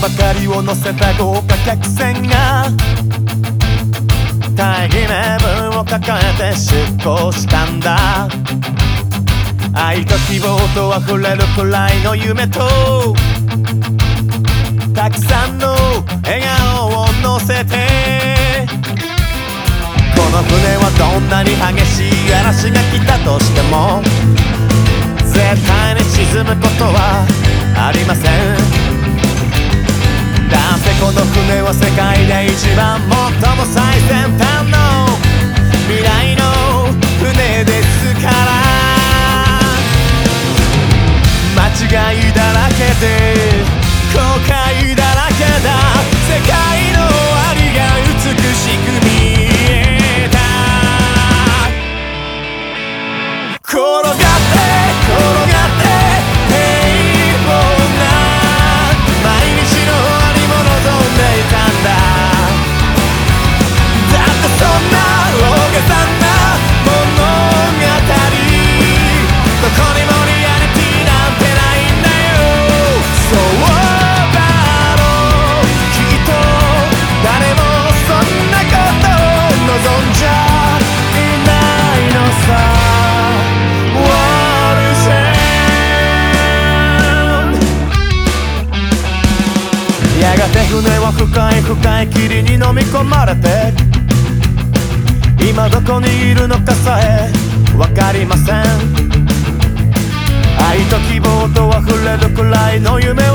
ばかりを乗せた豪華客船が大義名分を抱えて出航したんだ。愛と希望と溢れるくらいの夢とたくさんの笑顔を乗せて、この船はどんなに激しい嵐が来たとしても絶対に沈むことはありません。だってこの船は世界で一番最も最先端の未来の船ですから。間違いだらけで後悔だらけだ、世界の終わりが美しく見えた。転がって転がって平凡な毎日の終わりも望んでいたんだ。だってそんな大げさな物語どこにもリアリティなんてないんだよ。そうだろう、きっと誰もそんなこと望んじゃいないのさ。やがて船は深い深い霧に飲み込まれて今どこにいるのかさえわかりません。愛と希望と溢れるくらいの夢